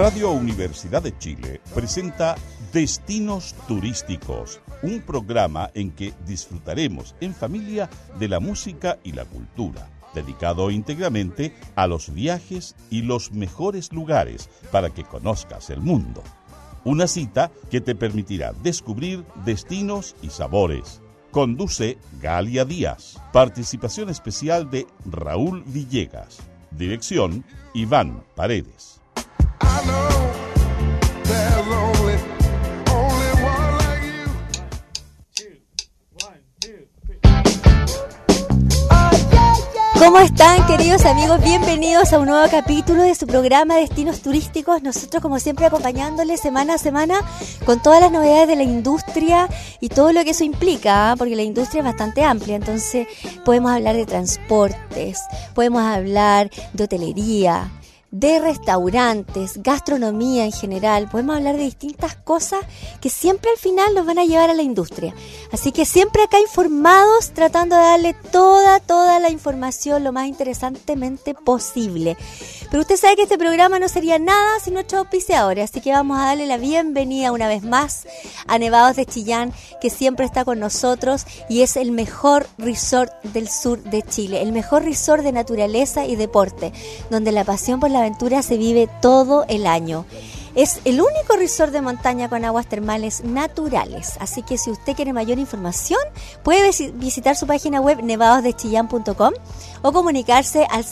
Radio Universidad de Chile presenta Destinos Turísticos, un programa en que disfrutaremos en familia de la música y la cultura, dedicado íntegramente a los viajes y los mejores lugares para que conozcas el mundo. Una cita que te permitirá descubrir destinos y sabores. Conduce Galia Díaz. Participación especial de Raúl Villegas. Dirección Iván Paredes. ¿Cómo están, queridos amigos? Bienvenidos a un nuevo capítulo de su programa Destinos Turísticos. Nosotros, como siempre, acompañándoles semana a semana con todas las novedades de la industria y todo lo que eso implica, porque la industria es bastante amplia. Entonces, podemos hablar de transportes, podemos hablar de hotelería, de restaurantes, gastronomía en general. Podemos hablar de distintas cosas que siempre al final nos van a llevar a la industria. Así que siempre acá informados, tratando de darle toda la información lo más interesantemente posible. Pero usted sabe que este programa no sería nada sin nuestros auspiciadores, así que vamos a darle la bienvenida una vez más a Nevados de Chillán, que siempre está con nosotros y es el mejor resort del sur de Chile, el mejor resort de naturaleza y deporte, donde la pasión por la aventura se vive todo el año. Es el único resort de montaña con aguas termales naturales. Así que si usted quiere mayor información, puede visitar su página web nevadosdechillán.com o comunicarse al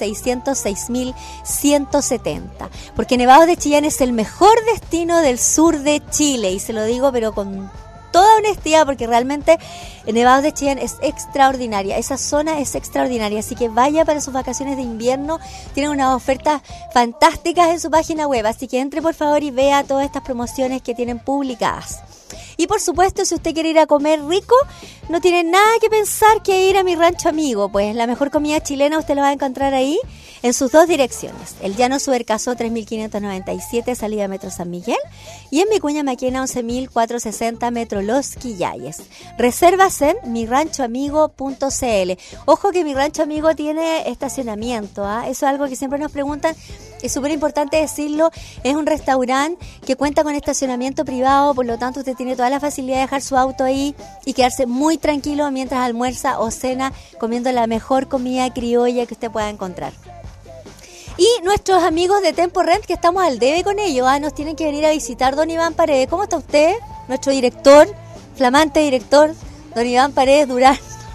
606.170. Porque Nevados de Chillán es el mejor destino del sur de Chile. Y se lo digo, pero con toda honestidad, porque realmente Nevados de Chillán es extraordinaria, esa zona es extraordinaria, así que vaya para sus vacaciones de invierno, tienen unas ofertas fantásticas en su página web, así que entre por favor y vea todas estas promociones que tienen publicadas. Y por supuesto, si usted quiere ir a comer rico, no tiene nada que pensar que ir a Mi Rancho Amigo, pues la mejor comida chilena usted la va a encontrar ahí en sus dos direcciones, el Llano Subercasó 3597, salida Metro San Miguel, y en Vicuña Maquena 11460, Metro Los Quillayes. Reservas en miranchoamigo.cl. Ojo que Mi Rancho Amigo tiene estacionamiento, ¿ah? Eso es algo que siempre nos preguntan, es súper importante decirlo, es un restaurante que cuenta con estacionamiento privado, por lo tanto usted tiene toda la facilidad de dejar su auto ahí y quedarse muy tranquilo mientras almuerza o cena comiendo la mejor comida criolla que usted pueda encontrar. Y nuestros amigos de Tempo Rent, que estamos al debe con ellos, nos tienen que venir a visitar. Don Iván Paredes, ¿cómo está usted? Nuestro director, flamante director, don Iván Paredes Durán.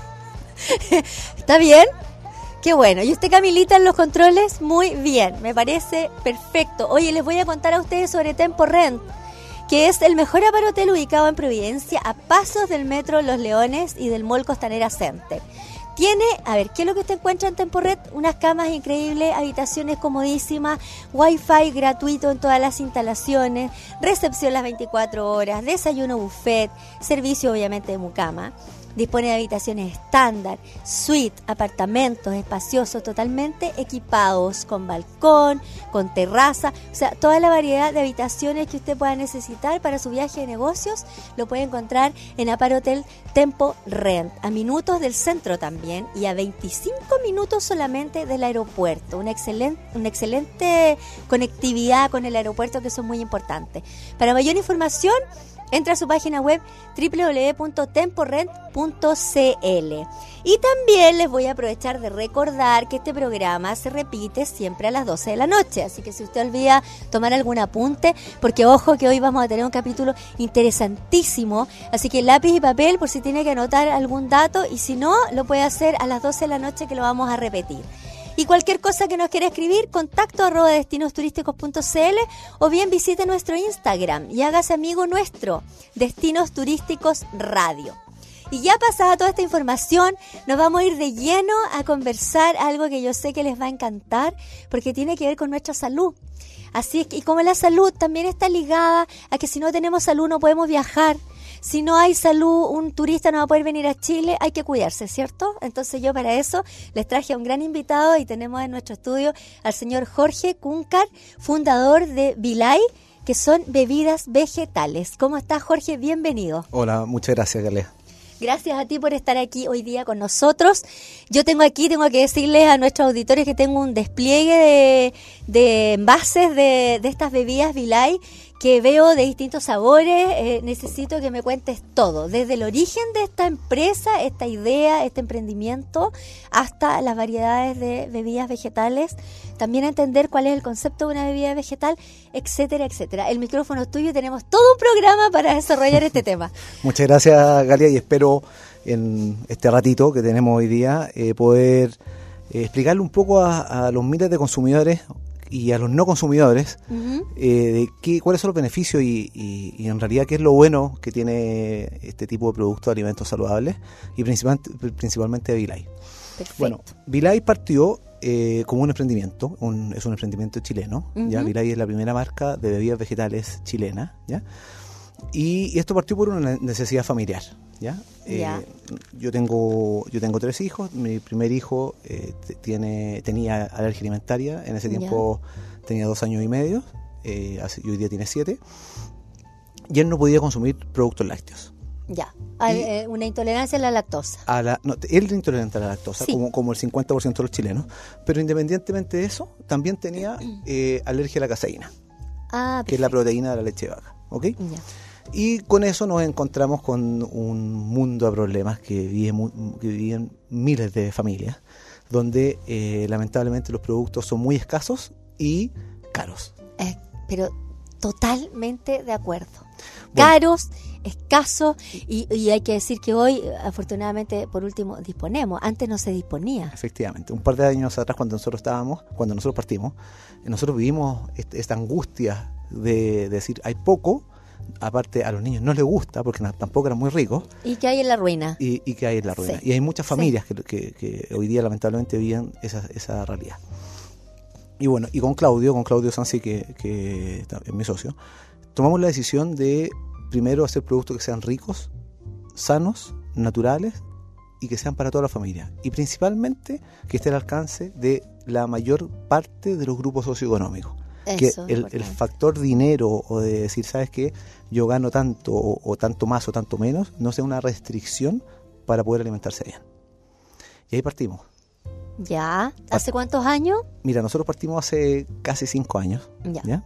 ¿Está bien? Qué bueno. ¿Y usted, Camilita, en los controles? Muy bien, me parece perfecto. Oye, les voy a contar a ustedes sobre Tempo Rent, que es el mejor aparhotel ubicado en Providencia, a pasos del Metro Los Leones y del Mall Costanera Center. Tiene, a ver, ¿qué es lo que usted encuentra en Tempo Rent? Unas camas increíbles, habitaciones comodísimas, wifi gratuito en todas las instalaciones, recepción las 24 horas, desayuno buffet, servicio obviamente de mucama. Dispone de habitaciones estándar, suite, apartamentos espaciosos, totalmente equipados, con balcón, con terraza, o sea, toda la variedad de habitaciones que usted pueda necesitar para su viaje de negocios, lo puede encontrar en Aparhotel Tempo Rent, a minutos del centro también y a 25 minutos solamente del aeropuerto. Una excelente conectividad con el aeropuerto, que eso es muy importante. Para mayor información, entra a su página web www.temporent.cl. Y también les voy a aprovechar de recordar que este programa se repite siempre a las 12 de la noche. Así que si usted olvida tomar algún apunte, porque ojo que hoy vamos a tener un capítulo interesantísimo. Así que lápiz y papel por si tiene que anotar algún dato, y si no, lo puede hacer a las 12 de la noche, que lo vamos a repetir. Y cualquier cosa que nos quiera escribir, contacto@destinosturísticos.cl, o bien visite nuestro Instagram y hágase amigo nuestro, Destinos Turísticos Radio. Y ya pasada toda esta información, nos vamos a ir de lleno a conversar algo que yo sé que les va a encantar, porque tiene que ver con nuestra salud. Así es que, y como la salud también está ligada a que si no tenemos salud no podemos viajar. Si no hay salud, un turista no va a poder venir a Chile, hay que cuidarse, ¿cierto? Entonces yo para eso les traje a un gran invitado, y tenemos en nuestro estudio al señor Jorge Cuncar, fundador de Vilay, que son bebidas vegetales. ¿Cómo estás, Jorge? Bienvenido. Hola, muchas gracias, Galea. Gracias a ti por estar aquí hoy día con nosotros. Yo tengo que decirles a nuestros auditores que tengo un despliegue de envases de estas bebidas Vilay que veo de distintos sabores. Necesito que me cuentes todo, desde el origen de esta empresa, esta idea, este emprendimiento, hasta las variedades de bebidas vegetales. También entender cuál es el concepto de una bebida vegetal, etcétera, etcétera. El micrófono es tuyo y tenemos todo un programa para desarrollar este tema. Muchas gracias, Galia, y espero en este ratito que tenemos hoy día poder explicarle un poco a los miles de consumidores y a los no consumidores de cuáles son los beneficios y en realidad qué es lo bueno que tiene este tipo de productos de alimentos saludables y principalmente de Vilay. Perfecto. Bueno, Vilay partió como un emprendimiento, es un emprendimiento chileno. ¿Ya? Vilay es la primera marca de bebidas vegetales chilena, ¿ya? Y esto partió por una necesidad familiar, ¿ya? Yo tengo 3 hijos. Mi primer hijo tenía alergia alimentaria. En ese tiempo tenía 2 años y medio. Y hoy día tiene 7. Y él no podía consumir productos lácteos. Una intolerancia a la lactosa. Él es intolerante a la lactosa, sí, como el 50% de los chilenos. Pero independientemente de eso, también tenía alergia a la caseína, que es la proteína de la leche de vaca. ¿Okay? Y con eso nos encontramos con un mundo de problemas que viven miles de familias, donde lamentablemente los productos son muy escasos y caros. Pero totalmente de acuerdo. Caros, escasos, y hay que decir que hoy, afortunadamente, por último, disponemos. Antes no se disponía. Efectivamente. Un par de años atrás, cuando nosotros partimos, nosotros vivimos esta angustia de decir, hay poco. Aparte, a los niños no les gusta porque tampoco eran muy ricos. Y que hay en la ruina. Y que hay en la ruina. Sí. Y hay muchas familias que hoy día lamentablemente viven esa realidad. Y bueno, y con Claudio Sansi, que es mi socio, tomamos la decisión de primero hacer productos que sean ricos, sanos, naturales y que sean para toda la familia. Y principalmente que esté al alcance de la mayor parte de los grupos socioeconómicos. Eso, que el factor dinero o de decir, ¿sabes qué? Yo gano tanto o tanto más o tanto menos, no sea una restricción para poder alimentarse bien. Y ahí partimos. ¿Ya? ¿Hace cuántos años? Mira, nosotros partimos hace casi 5 años. ¿Ya?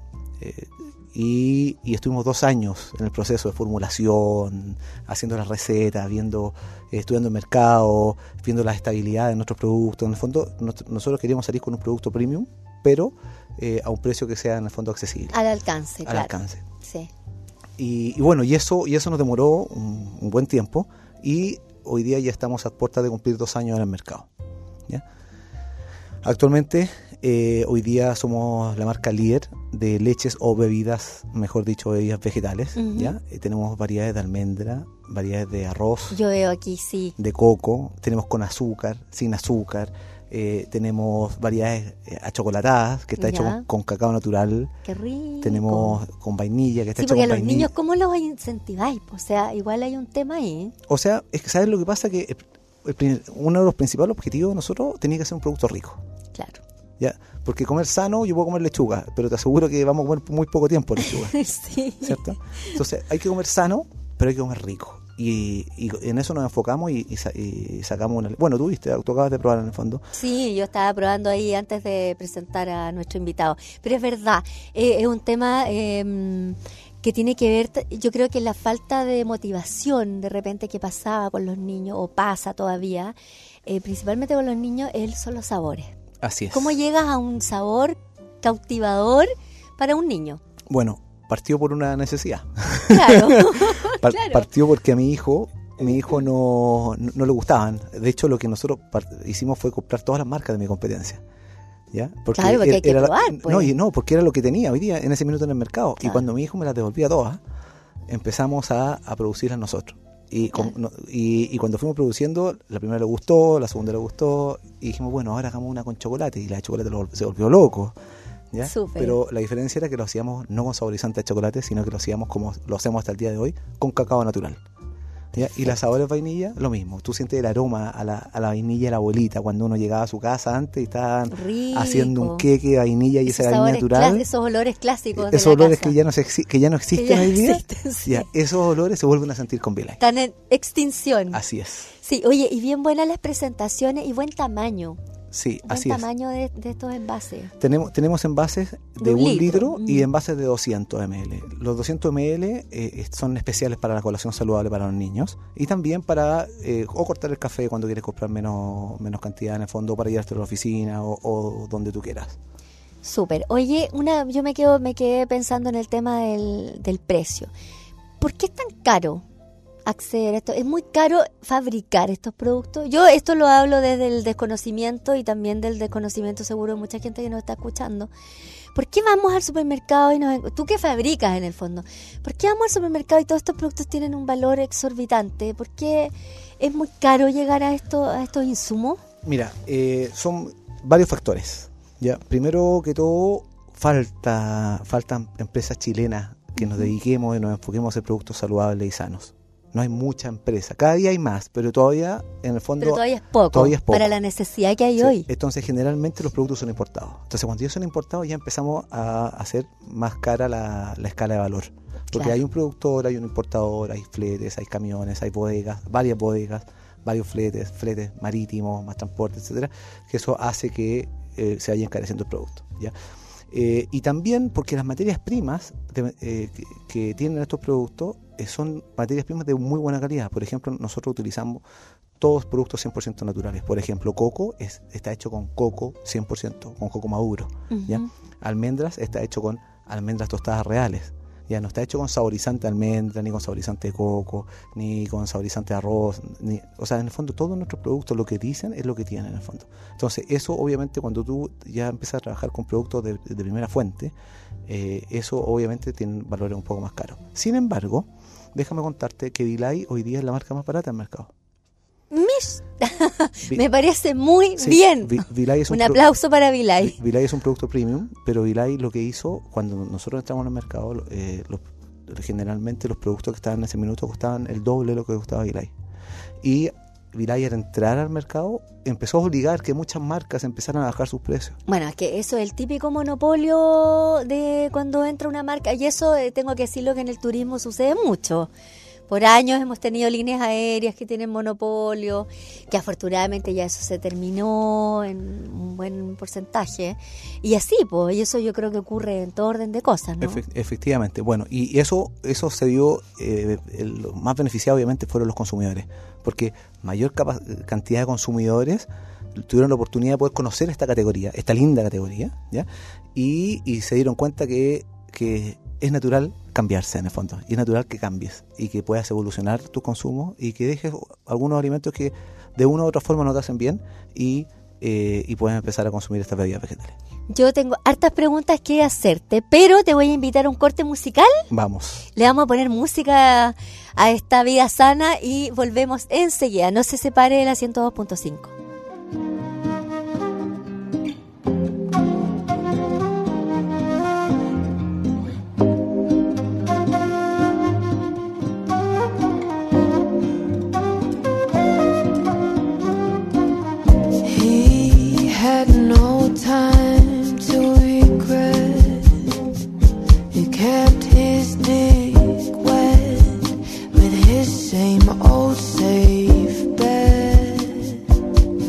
Y estuvimos 2 años en el proceso de formulación, haciendo las recetas, estudiando el mercado, viendo la estabilidad de nuestros productos. En el fondo, nosotros queríamos salir con un producto premium, pero a un precio que sea en el fondo accesible. Al alcance, al alcance. Sí. Y bueno, y eso nos demoró un buen tiempo, y hoy día ya estamos a puertas de cumplir 2 años en el mercado. ¿Ya? Actualmente, hoy día somos la marca líder de leches o bebidas, mejor dicho, bebidas vegetales. ¿Ya? Tenemos variedades de almendra, variedades de arroz. Yo veo aquí, sí. De coco, tenemos con azúcar, sin azúcar. Tenemos variedades achocolatadas, que está hecho con cacao natural. ¡Qué rico! Tenemos con vainilla, que está hecho con con vainilla. Sí, porque a los niños, ¿cómo los incentiváis? O sea, igual hay un tema ahí. O sea, es que ¿sabes lo que pasa? Que uno de los principales objetivos de nosotros tenía que ser un producto rico. Claro. ¿Ya? Porque comer sano, yo puedo comer lechuga, pero te aseguro que vamos a comer muy poco tiempo lechuga. Sí. ¿Cierto? Entonces, hay que comer sano, pero hay que comer rico. Y en eso nos enfocamos y sacamos una... Bueno, tú acabas de probar en el fondo. Sí, yo estaba probando ahí antes de presentar a nuestro invitado. Pero es verdad, es un tema que tiene que ver, yo creo que la falta de motivación de repente que pasaba con los niños, o pasa todavía, principalmente con los niños, son los sabores. Así es. ¿Cómo llegas a un sabor cautivador para un niño? Bueno, partió por una necesidad. Claro. Partió porque a mi hijo no le gustaban. De hecho, lo que nosotros hicimos fue comprar todas las marcas de mi competencia. ¿Ya? Porque hay que probar. Pues. Porque era lo que tenía hoy día, en ese minuto en el mercado. Claro. Y cuando mi hijo me las devolvía todas, empezamos a producirlas nosotros. Y cuando fuimos produciendo, la primera le gustó, la segunda le gustó, y dijimos, bueno, ahora hagamos una con chocolate. Y la de chocolate se volvió loco. ¿Ya? Pero la diferencia era que lo hacíamos no con saborizante de chocolate, sino que lo hacíamos como lo hacemos hasta el día de hoy, con cacao natural. ¿ya? Y las sabores vainilla, lo mismo. Tú sientes el aroma a la vainilla de la abuelita cuando uno llegaba a su casa antes y estaban haciendo un queque de vainilla y esa vainilla natural. Esos olores clásicos. Esos olores que ya no existen hoy día. Sí. Ya, esos olores se vuelven a sentir con V-Line. Están en extinción. Así es. Sí, oye, y bien buenas las presentaciones y buen tamaño. Sí, buen así es. tamaño de estos envases. Tenemos envases de 1 litro y envases de 200 ml. Los 200 ml son especiales para la colación saludable para los niños y también para o cortar el café cuando quieres comprar menos cantidad en el fondo, para llevarte a la oficina o donde tú quieras. Súper. Oye, yo me quedé pensando en el tema del precio. ¿Por qué es tan caro acceder a esto? ¿Es muy caro fabricar estos productos? Yo esto lo hablo desde el desconocimiento y también del desconocimiento seguro de mucha gente que nos está escuchando. ¿Por qué vamos al supermercado tú que fabricas en el fondo? ¿Por qué vamos al supermercado y todos estos productos tienen un valor exorbitante? ¿Por qué es muy caro llegar a estos insumos? Mira, son varios factores. Ya, primero que todo, faltan empresas chilenas que nos dediquemos y nos enfoquemos a hacer productos saludables y sanos. No hay mucha empresa, cada día hay más, pero todavía en el fondo todavía es poco para la necesidad que hay hoy. Entonces generalmente los productos son importados. Entonces cuando ellos son importados ya empezamos a hacer más cara la escala de valor. Porque hay un productor, hay un importador, hay fletes, hay camiones, hay bodegas, varias bodegas, varios fletes marítimos, más transporte, etcétera, que eso hace que se vaya encareciendo el producto, ¿ya? Y también porque las materias primas que tienen estos productos son materias primas de muy buena calidad. Por ejemplo, nosotros utilizamos todos productos 100% naturales. Por ejemplo, coco está hecho con coco 100%, con coco maduro. ¿Ya? Almendras está hecho con almendras tostadas reales. Ya no está hecho con saborizante de almendra, ni con saborizante de coco, ni con saborizante de arroz. O sea, en el fondo, todos nuestros productos, lo que dicen es lo que tienen en el fondo. Entonces, eso obviamente cuando tú ya empiezas a trabajar con productos de primera fuente, eso obviamente tiene valores un poco más caros. Sin embargo, déjame contarte que V-Line hoy día es la marca más barata del mercado. Me parece muy bien. Un aplauso para V-Line. V-Line es un producto premium, pero V-Line lo que hizo cuando nosotros entramos en el mercado, generalmente los productos que estaban en ese minuto costaban el doble de lo que costaba V-Line. Y V-Line, al entrar al mercado, empezó a obligar que muchas marcas empezaran a bajar sus precios. Bueno, es que eso es el típico monopolio de cuando entra una marca, y eso tengo que decirlo que en el turismo sucede mucho. Por años hemos tenido líneas aéreas que tienen monopolio, que afortunadamente ya eso se terminó en un buen porcentaje. Y así, pues, y eso yo creo que ocurre en todo orden de cosas, ¿no? Efectivamente. Bueno, y eso se dio, los más beneficiados obviamente fueron los consumidores, porque mayor cantidad de consumidores tuvieron la oportunidad de poder conocer esta categoría, esta linda categoría, ¿ya? Y se dieron cuenta que es natural cambiarse en el fondo, y es natural que cambies y que puedas evolucionar tu consumo y que dejes algunos alimentos que de una u otra forma no te hacen bien y puedes empezar a consumir estas bebidas vegetales. Yo tengo hartas preguntas que hacerte, pero te voy a invitar a un corte musical. Vamos. Le vamos a poner música a esta vida sana y volvemos enseguida. No se separe de la 102.5. Time to regret. He kept his dick wet with his same old safe bet.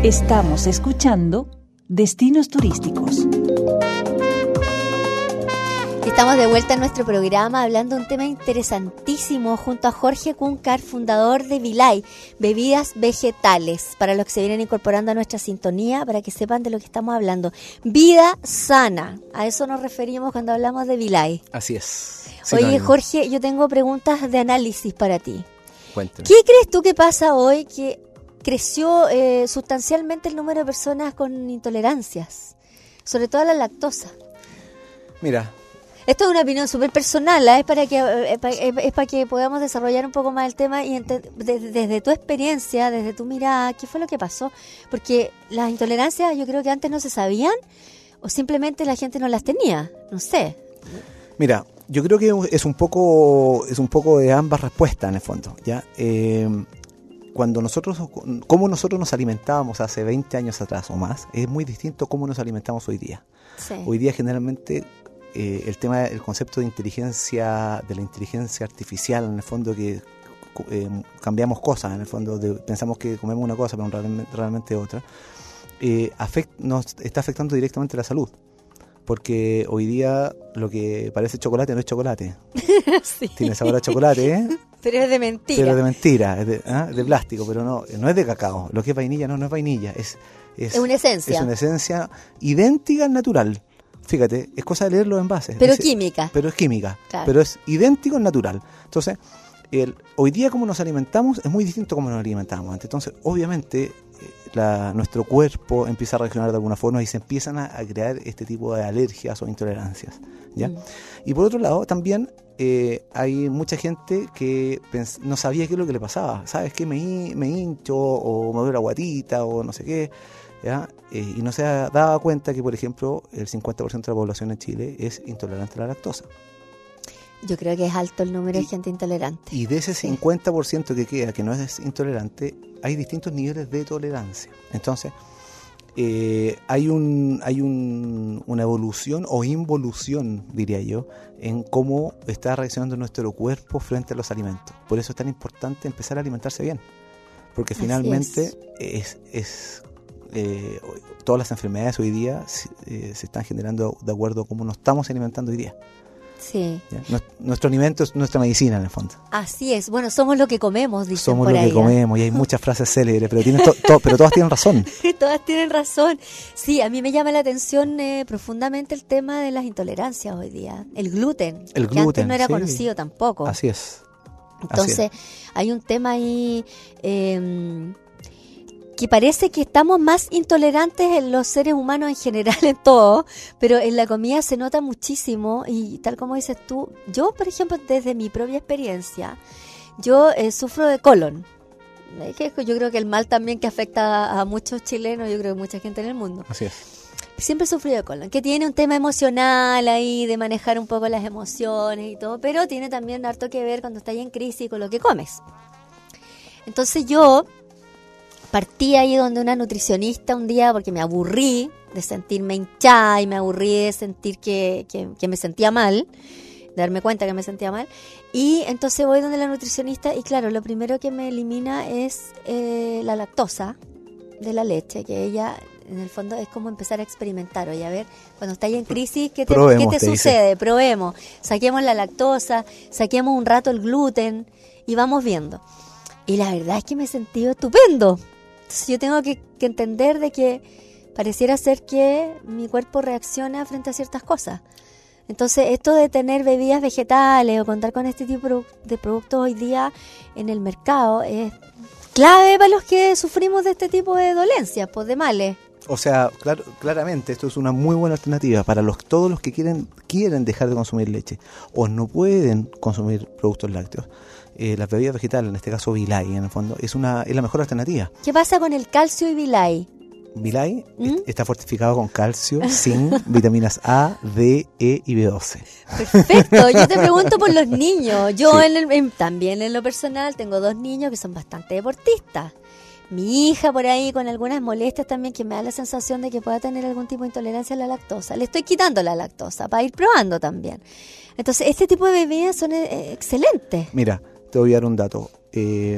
Estamos escuchando Destinos Turísticos. Estamos de vuelta en nuestro programa hablando de un tema interesantísimo junto a Jorge Cuncar, fundador de Vilay, bebidas vegetales, para los que se vienen incorporando a nuestra sintonía, para que sepan de lo que estamos hablando. Vida sana, a eso nos referimos cuando hablamos de Vilay. Así es. Oye, Jorge, yo tengo preguntas de análisis para ti. Cuéntame. ¿Qué crees tú que pasa hoy que creció sustancialmente el número de personas con intolerancias, sobre todo a la lactosa? Mira, esto es una opinión súper personal, es para que podamos desarrollar un poco más el tema y desde tu experiencia, desde tu mirada, ¿qué fue lo que pasó? Porque las intolerancias yo creo que antes no se sabían o simplemente la gente no las tenía, no sé. Mira, yo creo que es un poco de ambas respuestas en el fondo, ¿ya? Cómo nosotros nos alimentábamos hace 20 años atrás o más, es muy distinto cómo nos alimentamos hoy día. Sí. Hoy día generalmente el concepto de la inteligencia artificial, en el fondo que cambiamos cosas, en el fondo pensamos que comemos una cosa pero realmente otra, nos está afectando directamente la salud. Porque hoy día lo que parece chocolate no es chocolate. Sí. Tiene sabor a chocolate, ¿eh? Pero es de mentira. Pero de mentira, es de plástico, pero no es de cacao. Lo que es vainilla no es vainilla, es una esencia. Es una esencia idéntica al natural. Fíjate, es cosa de leer los envases. Pero química. Pero es química, claro. Pero es idéntico al natural. Entonces, hoy día como nos alimentamos es muy distinto a como nos alimentábamos antes. Entonces, obviamente, nuestro cuerpo empieza a reaccionar de alguna forma y se empiezan a crear este tipo de alergias o intolerancias, ¿ya? Y por otro lado, también hay mucha gente que no sabía qué es lo que le pasaba. ¿Sabes qué? Me hincho o me duele la guatita o no sé qué, ¿ya? Y no se daba cuenta que, por ejemplo, el 50% de la población en Chile es intolerante a la lactosa. Yo creo que es alto el número de gente intolerante. Y de ese 50% que queda, que no es intolerante, hay distintos niveles de tolerancia. Entonces, hay una evolución o involución, diría yo, en cómo está reaccionando nuestro cuerpo frente a los alimentos. Por eso es tan importante empezar a alimentarse bien. Porque finalmente todas las enfermedades hoy día se están generando de acuerdo a cómo nos estamos alimentando hoy día. Sí. ¿Ya? Nuestro alimento es nuestra medicina en el fondo. Así es. Bueno, somos lo que comemos, dicen somos por lo ahí. Que comemos y hay muchas frases célebres, pero todas tienen razón. Todas tienen razón. Sí, a mí me llama la atención profundamente el tema de las intolerancias hoy día. El gluten. Que antes no era conocido tampoco. Así es. Entonces, hay un tema ahí que parece que estamos más intolerantes en los seres humanos en general, en todo, pero en la comida se nota muchísimo y tal como dices tú, yo por ejemplo desde mi propia experiencia, yo sufro de colon. Yo creo que el mal también que afecta a muchos chilenos, yo creo que mucha gente en el mundo. Así es. Siempre he sufrido de colon, que tiene un tema emocional ahí, de manejar un poco las emociones y todo, pero tiene también harto que ver cuando estás en crisis con lo que comes. Entonces yo partí ahí donde una nutricionista un día porque me aburrí de sentirme hinchada y me aburrí de sentir que me sentía mal, de darme cuenta que me sentía mal. Y entonces voy donde la nutricionista y claro, lo primero que me elimina es la lactosa de la leche, que ella en el fondo es como empezar a experimentar. Oye, a ver, cuando estáis en crisis, ¿qué te sucede? Dice. Probemos, saquemos la lactosa, saquemos un rato el gluten y vamos viendo. Y la verdad es que me he sentido estupendo. Entonces yo tengo que entender de que pareciera ser que mi cuerpo reacciona frente a ciertas cosas. Entonces esto de tener bebidas vegetales o contar con este tipo de productos hoy día en el mercado es clave para los que sufrimos de este tipo de dolencias, pues de males. O sea, claramente esto es una muy buena alternativa para todos los que quieren dejar de consumir leche o no pueden consumir productos lácteos. Las bebidas vegetales, en este caso Vilay, en el fondo, es la mejor alternativa. ¿Qué pasa con el calcio y Vilay? Vilay está fortificado con calcio, zinc, vitaminas A, D, E y B12. Perfecto, yo te pregunto por los niños. Yo también en lo personal tengo 2 niños que son bastante deportistas. Mi hija por ahí con algunas molestias también que me da la sensación de que pueda tener algún tipo de intolerancia a la lactosa. Le estoy quitando la lactosa para ir probando también. Entonces, este tipo de bebidas son excelentes. Mira, te voy a dar un dato.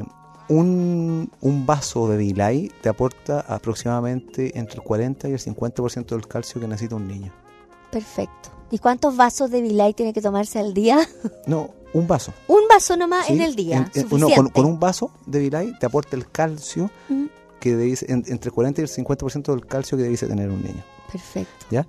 un vaso de Vilay te aporta aproximadamente entre el 40 y el 50% del calcio que necesita un niño. Perfecto. ¿Y cuántos vasos de Vilay tiene que tomarse al día? No, un vaso. Un vaso nomás ¿Sí? en el día, No, suficiente. con un vaso de Vilay te aporta el calcio que entre el 40 y el 50% del calcio que debe tener un niño. Perfecto. ¿Ya?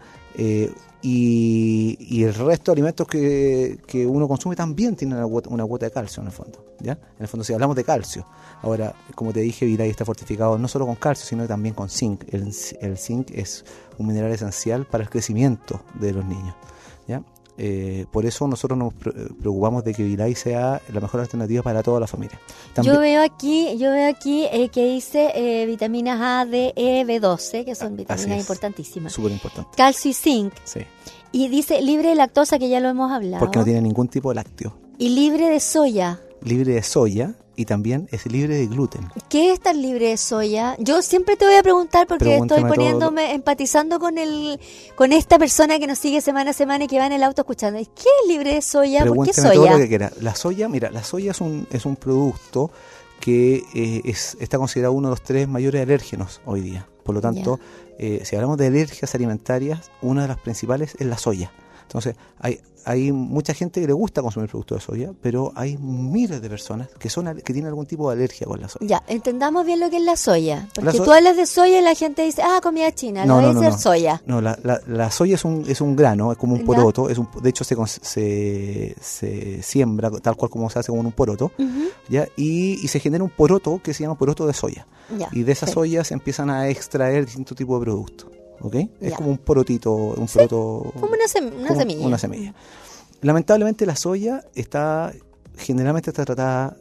Y el resto de alimentos que uno consume también tienen una cuota de calcio en el fondo, ¿ya? En el fondo, si hablamos de calcio, ahora, como te dije, Vilay está fortificado no solo con calcio, sino también con zinc. El zinc es un mineral esencial para el crecimiento de los niños, ¿ya? Por eso nosotros nos preocupamos de que Vilay sea la mejor alternativa para toda la familia. También, Yo veo aquí que dice vitaminas A, D, E, B12, que son vitaminas importantísimas. súper importante. Calcio y zinc. Sí, Y dice libre de lactosa, que ya lo hemos hablado. porque no tiene ningún tipo de lácteo. Y libre de soya. Libre de soya y también es libre de gluten. ¿Qué es estar libre de soya? Yo siempre te voy a preguntar porque Pregúntame estoy poniéndome, empatizando con esta persona que nos sigue semana a semana y que va en el auto escuchando. ¿Qué es libre de soya? ¿Por qué Pregúnteme todo soya? lo que quiera. La soya, mira, la soya es un producto que está considerado uno de los 3 mayores alérgenos hoy día. Por lo tanto, si hablamos de alergias alimentarias, una de las principales es la soya. Entonces, hay mucha gente que le gusta consumir productos de soya, pero hay miles de personas que tienen algún tipo de alergia con la soya. Ya, entendamos bien lo que es la soya. Porque La tú hablas de soya y la gente dice, comida china, no debe ser soya. No, la soya es un grano, es como un poroto. De hecho, se siembra tal cual como se hace con un poroto, ¿ya? Y se genera un poroto que se llama poroto de soya. Ya, y de esa soya se empiezan a extraer distintos tipos de productos. ¿Ok? Es como un porotito, poroto. Como una semilla. Una semilla. Lamentablemente la soya generalmente está tratada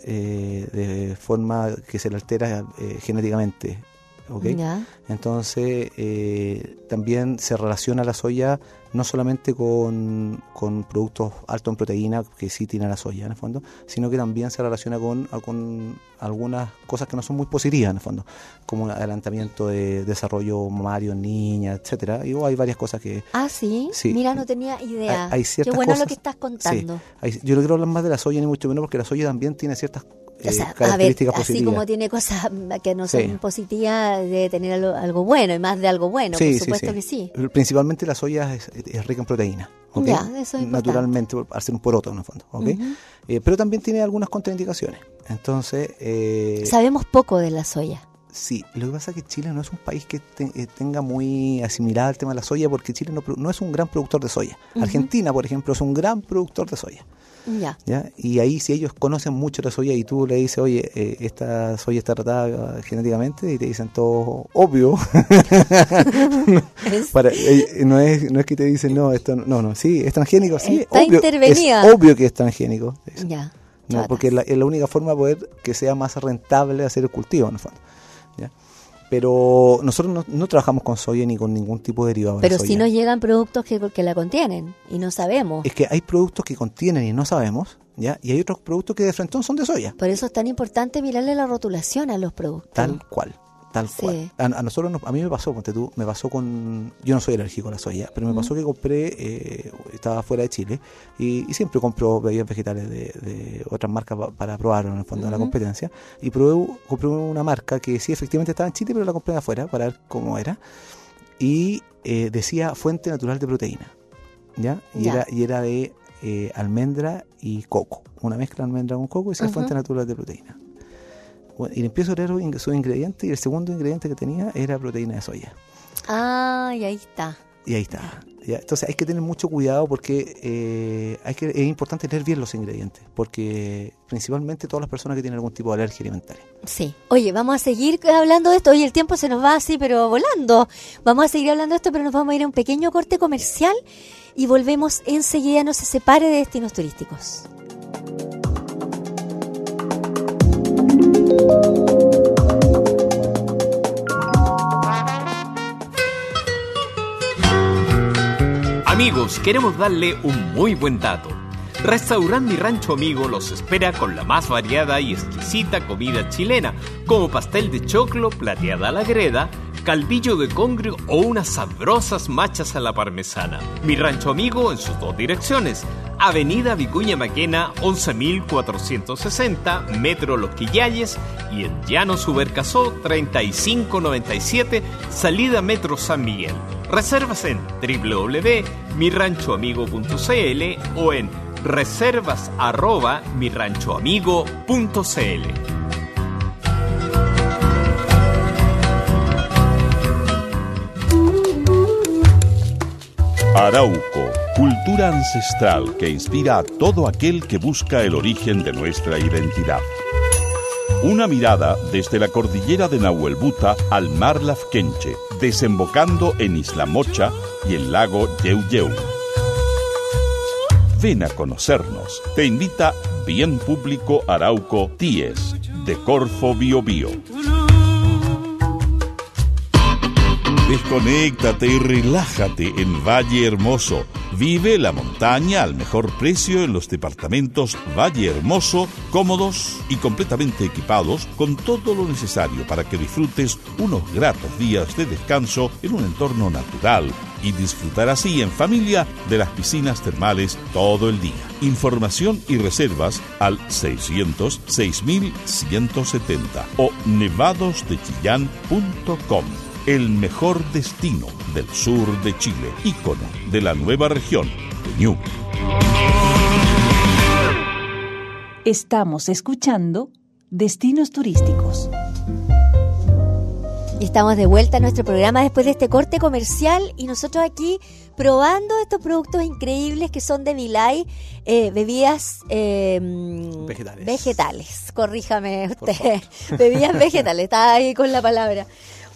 de forma que se le altera genéticamente. ¿Ok? Ya. Entonces también se relaciona la soya no solamente con productos altos en proteína, que sí tiene la soya en el fondo, sino que también se relaciona con algunas cosas que no son muy positivas en el fondo, como adelantamiento de desarrollo mamario en niñas, etcétera. Y hay varias cosas que... ¿Sí? Sí. Mira, no tenía idea. Hay ciertas Qué bueno cosas, lo que estás contando. Sí. Yo no quiero hablar más de la soya ni mucho menos porque la soya también tiene ciertas así características positivas. como tiene cosas que no son positivas, debe tener algo bueno y más de algo bueno, por supuesto que sí. Principalmente la soya es rica en proteína, ¿okay? Ya, eso es naturalmente, al ser un poroto en el fondo, ¿okay? Pero también tiene algunas contraindicaciones. Entonces, sabemos poco de la soya. Sí, lo que pasa es que Chile no es un país que tenga muy asimilado el tema de la soya, porque Chile no es un gran productor de soya. Argentina, por ejemplo, es un gran productor de soya. ¿Ya? Y ahí, si ellos conocen mucho la soya y tú le dices, oye, esta soya está tratada genéticamente, y te dicen todo obvio. No es que te dicen, no, sí, es transgénico, sí, está obvio, intervenida. es obvio que es transgénico. Ya. No, porque es la única forma de poder que sea más rentable hacer el cultivo, en el fondo. ¿Ya? Pero nosotros no trabajamos con soya ni con ningún tipo de derivado de Pero soya. sí nos llegan productos que la contienen y no sabemos. Es que hay productos que contienen y no sabemos, ¿ya? Y hay otros productos que de frentón son de soya. Por eso es tan importante mirarle la rotulación a los productos. Tal cual. A nosotros, a mí me pasó, yo no soy alérgico a la soya, pero me pasó que compré, estaba fuera de Chile, y siempre compro bebidas vegetales de otras marcas para probar en el fondo de la competencia, y compré una marca que sí efectivamente estaba en Chile, pero la compré de afuera para ver cómo era, y decía fuente natural de proteína, ¿ya? Y era de almendra y coco, una mezcla de almendra con coco, y decía fuente natural de proteína. Bueno, y le empiezo a leer sus ingredientes, y el segundo ingrediente que tenía era proteína de soya. Y ahí está. ¿Ya? Entonces hay que tener mucho cuidado porque es importante leer bien los ingredientes, porque principalmente todas las personas que tienen algún tipo de alergia alimentaria. Sí. Oye, vamos a seguir hablando de esto. Oye, el tiempo se nos va así, pero volando. Vamos a seguir hablando de esto, pero nos vamos a ir a un pequeño corte comercial y volvemos enseguida. No se separe de Destinos Turísticos. Amigos, queremos darle un muy buen dato. Restaurant Mi Rancho Amigo los espera con la más variada y exquisita comida chilena, como pastel de choclo, plateada a la greda, calvillo de congrio o unas sabrosas machas a la parmesana. Mi Rancho Amigo en sus 2 direcciones, Avenida Vicuña Maquena 11.460, Metro Los Quillayes, y en Llano Subercasó 3597, salida Metro San Miguel. Reservas en www.miranchoamigo.cl o en reservas@miranchoamigo.cl. Arauco, cultura ancestral que inspira a todo aquel que busca el origen de nuestra identidad. Una mirada desde la cordillera de Nahuelbuta al mar Lafkenche, desembocando en Isla Mocha y el lago Yeuyeu. Ven a conocernos. Te invita Bien Público Arauco TIES, de Corfo Biobío. Desconéctate y relájate en Valle Hermoso. Vive la montaña al mejor precio en los departamentos Valle Hermoso, cómodos y completamente equipados con todo lo necesario para que disfrutes unos gratos días de descanso en un entorno natural y disfrutar así en familia de las piscinas termales todo el día. Información y reservas al 600-6170 o nevadosdechillán.com. El mejor destino del sur de Chile, ícono de la nueva región de Ñuble. Estamos escuchando Destinos Turísticos. Y estamos de vuelta a nuestro programa después de este corte comercial y nosotros aquí probando estos productos increíbles que son de Vilay, bebidas vegetales. Corríjame usted, bebidas vegetales, está ahí con la palabra.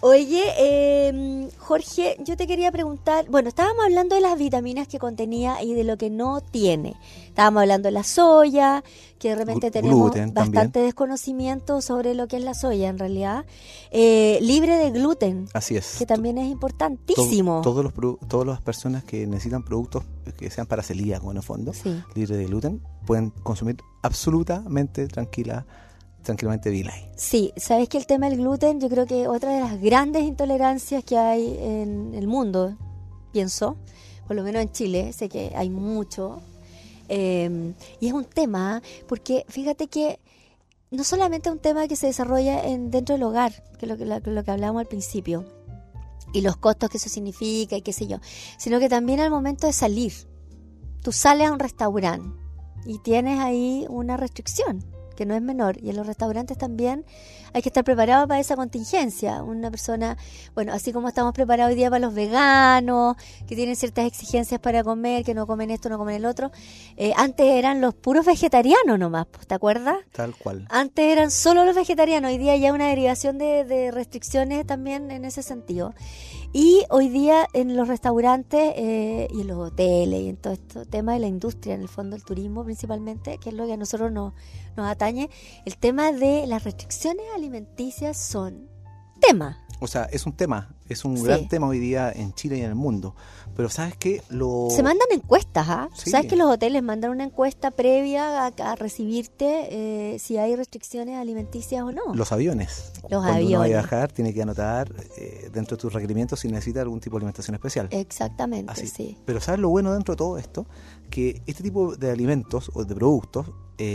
Oye, Jorge, yo te quería preguntar, bueno, estábamos hablando de las vitaminas que contenía y de lo que no tiene. Estábamos hablando de la soya, que de repente tenemos bastante desconocimiento sobre lo que es la soya en realidad. Libre de gluten. Así es. Que también es importantísimo. Todas las personas que necesitan productos que sean para celíacos en el fondo, sí, libre de gluten, pueden consumir absolutamente tranquilamente Vilay. Sí, sabes que el tema del gluten yo creo que otra de las grandes intolerancias que hay en el mundo, pienso, por lo menos en Chile, sé que hay mucho, y es un tema, porque fíjate que no solamente es un tema que se desarrolla dentro del hogar, que es lo que hablábamos al principio, y los costos que eso significa y qué sé yo, sino que también al momento de salir, tú sales a un restaurante y tienes ahí una restricción que no es menor, y en los restaurantes también hay que estar preparado para esa contingencia. Una persona, bueno, así como estamos preparados hoy día para los veganos, que tienen ciertas exigencias para comer, que no comen esto, no comen el otro, antes eran los puros vegetarianos nomás, ¿te acuerdas? Tal cual. Antes eran solo los vegetarianos, hoy día ya una derivación de restricciones también en ese sentido. Y hoy día en los restaurantes y en los hoteles y en todo este tema de la industria, en el fondo el turismo principalmente, que es lo que a nosotros nos atañe, el tema de las restricciones alimenticias son tema. O sea, es un tema, es un Sí. gran tema hoy día en Chile y en el mundo. Pero ¿sabes qué? Se mandan encuestas, ¿ah? Sí. ¿Sabes que los hoteles mandan una encuesta previa a recibirte si hay restricciones alimenticias o no? Los aviones. Los Cuando uno aviones. vaya a viajar, tiene que anotar dentro de tus requerimientos si necesita algún tipo de alimentación especial. Exactamente, Así. sí. Pero ¿sabes lo bueno dentro de todo esto? Que este tipo de alimentos o de productos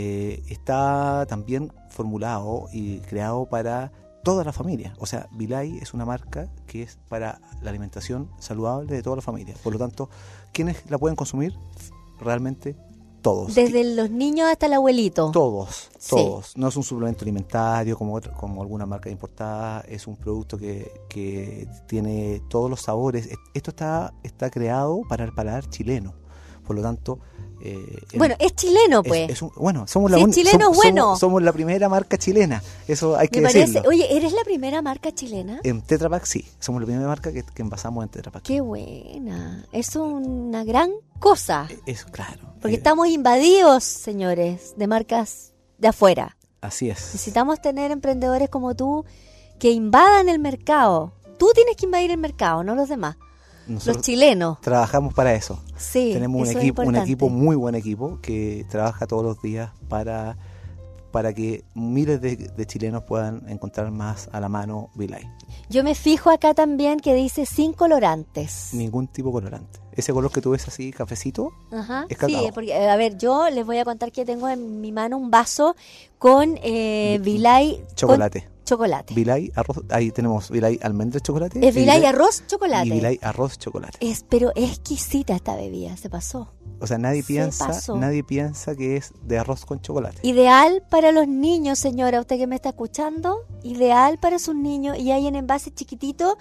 está también formulado y creado para toda la familia. O sea, Vilay es una marca que es para la alimentación saludable de toda la familia. Por lo tanto, ¿quiénes la pueden consumir? Realmente todos. Desde los niños hasta el abuelito. Todos. Sí. No es un suplemento alimentario como alguna marca importada, es un producto que tiene todos los sabores. Esto está creado para el paladar chileno. Por lo tanto... Bueno, es chileno, pues. Somos Si es chileno, bueno. somos la primera marca chilena. Eso hay que Me parece. decirlo. Oye, ¿eres la primera marca chilena? En Tetra Pak sí, somos la primera marca que envasamos en Tetra Pak. Qué buena. Es una gran cosa. Eso, claro. Porque estamos invadidos, señores, de marcas de afuera. Así es. Necesitamos tener emprendedores como tú que invadan el mercado. Tú tienes que invadir el mercado, no los demás. Nosotros los chilenos. Trabajamos para eso. Sí, tenemos eso un es importante. equipo, muy buen equipo, que trabaja todos los días para para que miles de chilenos puedan encontrar más a la mano Vilay. Yo me fijo acá también que dice sin colorantes. Ningún tipo de colorante. Ese color que tú ves así, cafecito, Ajá, es cacao. sí, porque, a ver, yo les voy a contar que tengo en mi mano un vaso con Vilay... Chocolate. Con chocolate. Vilay, arroz, ahí tenemos Vilay almendra chocolate. Es Vilay arroz chocolate. Y Vilay arroz chocolate. Pero es exquisita esta bebida, se pasó. O sea, nadie Se pasó. piensa que es de arroz con chocolate. Ideal para los niños, señora, usted que me está escuchando, ideal para sus niños, y hay en envase chiquitito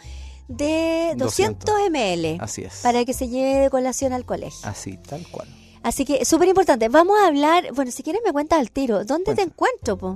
de 200 ml. Así es. Para que se lleve de colación al colegio. Así, tal cual. Así que súper importante. Vamos a hablar, bueno, si quieres me cuentas al tiro, ¿dónde te encuentro, po?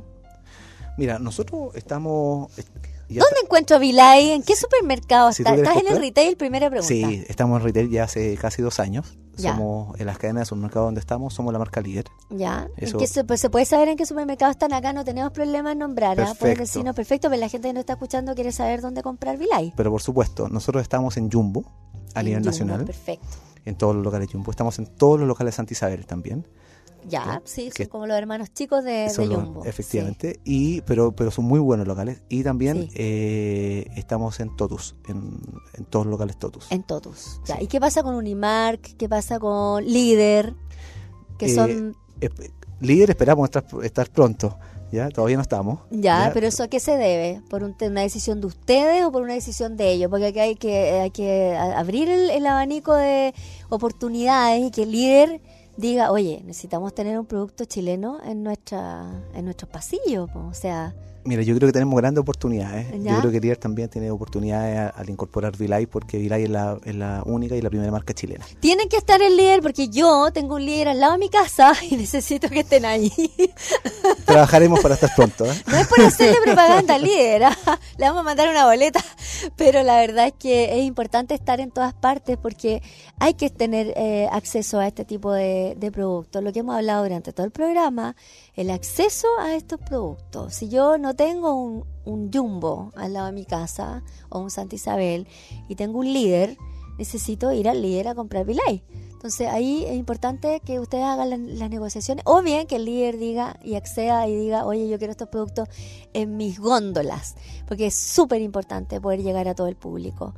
Mira, nosotros estamos... ¿Dónde encuentro a Vilay? ¿En qué supermercado Si está? tú quieres ¿Estás en el comprar? retail? Primera pregunta. Sí, estamos en retail ya hace casi 2 años. Ya. Somos en las cadenas de supermercados donde estamos, somos la marca líder. Ya. ¿En Eso- qué se puede saber en qué supermercado están acá? No tenemos problema en nombrar. ¿Ah? Pueden Perfecto. decirnos perfecto, pero la gente que nos está escuchando quiere saber dónde comprar Vilay. Pero por supuesto, nosotros estamos en Jumbo a nivel Jumbo, nacional, Perfecto. en todos los locales Jumbo. Estamos en todos los locales Santa Isabel también. Ya, sí, que- son como los hermanos chicos de Son los- Jumbo. efectivamente, pero son muy buenos locales. Y también Sí. estamos en Totus, en todos los locales Totus. Sí, en todos. Ya. Sí. ¿Y qué pasa con Unimark? ¿Qué pasa con Líder? Que son... Líder esperamos estar pronto, ¿ya? Todavía no estamos. Ya, pero ¿eso a qué se debe? ¿Por una decisión de ustedes o por una decisión de ellos? Porque aquí hay que abrir el abanico de oportunidades y que el Líder diga, oye, necesitamos tener un producto chileno en nuestros pasillos, po. O sea, Mira, yo creo que tenemos grandes oportunidades. ¿Ya? Yo creo que Líder también tiene oportunidades al incorporar Vilay, porque Vilay es la única y la primera marca chilena. tienen que estar el Líder porque yo tengo un Líder al lado de mi casa y necesito que estén ahí. Trabajaremos para estar pronto, ¿eh? No es por hacerle propaganda al Líder, ¿ah? Le vamos a mandar una boleta, pero la verdad es que es importante estar en todas partes porque hay que tener acceso a este tipo de productos. Lo que hemos hablado durante todo el programa, el acceso a estos productos. Si yo no tengo un Jumbo al lado de mi casa o un Santa Isabel y tengo un Líder, necesito ir al Líder a comprar Vilay. Entonces ahí es importante que ustedes hagan las negociaciones o bien que el Líder diga y acceda y diga, oye, yo quiero estos productos en mis góndolas, porque es súper importante poder llegar a todo el público.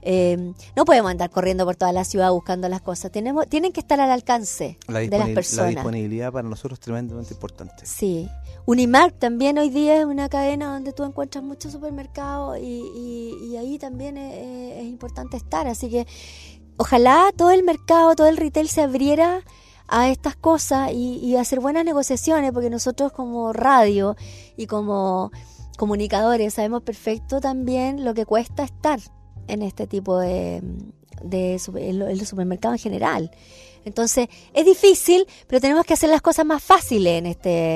No podemos andar corriendo por toda la ciudad buscando las cosas, tienen que estar al alcance de las La personas. disponibilidad para nosotros es tremendamente importante. Sí. Unimark también hoy día es una cadena donde tú encuentras muchos supermercados y ahí también es importante estar. Así que ojalá todo el mercado, todo el retail se abriera a estas cosas y hacer buenas negociaciones, porque nosotros como radio y como comunicadores sabemos perfecto también lo que cuesta estar en este tipo en los supermercados en general. Entonces es difícil, pero tenemos que hacer las cosas más fáciles en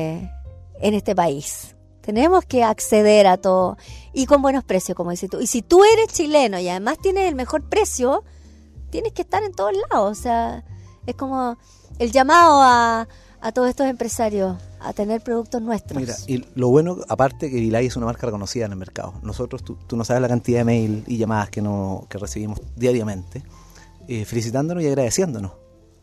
este país. Tenemos que acceder a todo y con buenos precios, como dices tú. Y si tú eres chileno y además tienes el mejor precio, tienes que estar en todos lados. O sea, es como el llamado a todos estos empresarios a tener productos nuestros. Mira, y lo bueno, aparte que Vilay es una marca reconocida en el mercado. Nosotros, tú no sabes la cantidad de mail y llamadas que recibimos diariamente, felicitándonos y agradeciéndonos.